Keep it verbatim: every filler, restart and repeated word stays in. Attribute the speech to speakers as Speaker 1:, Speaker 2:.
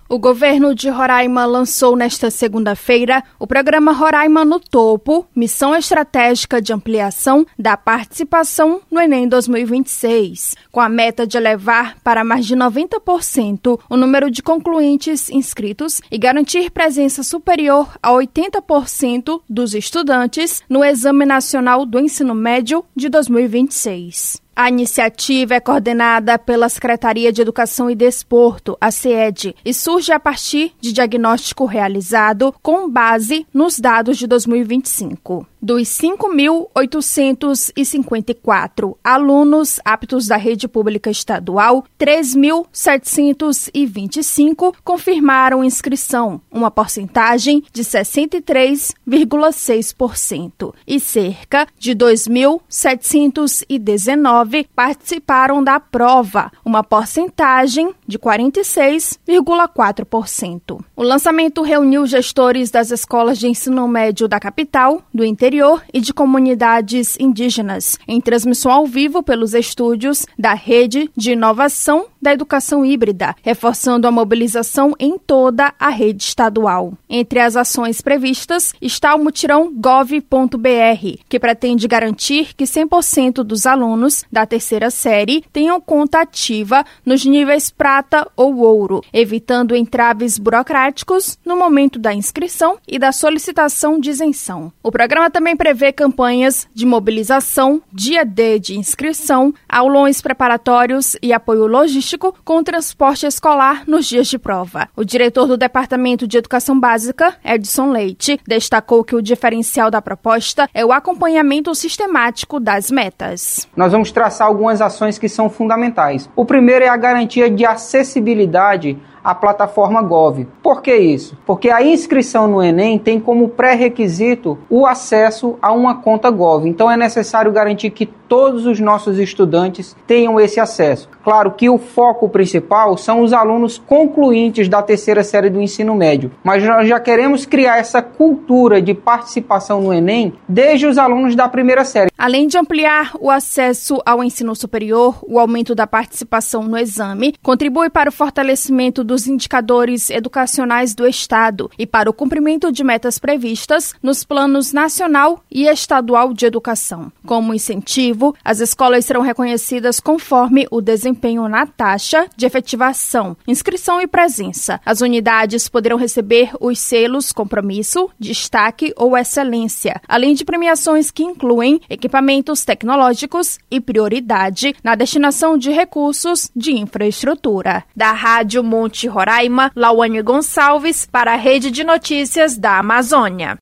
Speaker 1: O governo de Roraima lançou nesta segunda-feira o programa Roraima no Topo, missão estratégica de ampliação da participação no Enem dois mil e vinte e seis, com a meta de elevar para mais de noventa por cento o número de concluintes inscritos e garantir presença superior a oitenta por cento dos estudantes no Exame Nacional do Ensino Médio de dois mil e vinte e seis. A iniciativa é coordenada pela Secretaria de Educação e Desporto, a SED, e surge a partir de diagnóstico realizado com base nos dados de dois mil e vinte e cinco. Dos cinco mil oitocentos e cinquenta e quatro alunos aptos da rede pública estadual, três mil setecentos e vinte e cinco confirmaram inscrição, uma porcentagem de sessenta e três vírgula seis por cento, e cerca de dois mil setecentos e dezenove participaram da prova, uma porcentagem de quarenta e seis vírgula quatro por cento. O lançamento reuniu gestores das escolas de ensino médio da capital, do interior e de comunidades indígenas, em transmissão ao vivo pelos estúdios da Rede de Inovação da Educação Híbrida, reforçando a mobilização em toda a rede estadual. Entre as ações previstas está o mutirão gov ponto br, que pretende garantir que cem por cento dos alunos da terceira série tenham conta ativa nos níveis prata ou ouro, evitando entraves burocráticos no momento da inscrição e da solicitação de isenção. O programa também prevê campanhas de mobilização, dia D de inscrição, aulões preparatórios e apoio logístico com o transporte escolar nos dias de prova. O diretor do Departamento de Educação Básica, Edson Leite, destacou que o diferencial da proposta é o acompanhamento sistemático das metas.
Speaker 2: Nós vamos traçar algumas ações que são fundamentais. O primeiro é a garantia de acessibilidade à plataforma Gov. Por que isso? Porque a inscrição no Enem tem como pré-requisito o acesso a uma conta Gov. Então é necessário garantir que todos os nossos estudantes tenham esse acesso. Claro que o foco principal são os alunos concluintes da terceira série do ensino médio, mas nós já queremos criar essa cultura de participação no Enem desde os alunos da primeira série.
Speaker 1: Além de ampliar o acesso ao ensino superior, o aumento da participação no exame contribui para o fortalecimento dos indicadores educacionais do Estado e para o cumprimento de metas previstas nos planos nacional e estadual de educação. Como incentivo, as escolas serão reconhecidas conforme o desempenho na taxa de efetivação, inscrição e presença. As unidades poderão receber os selos compromisso, destaque ou excelência, além de premiações que incluem equipamentos tecnológicos e prioridade na destinação de recursos de infraestrutura. Da Rádio Monte Roraima, Lauane Gonçalves para a Rede de Notícias da Amazônia.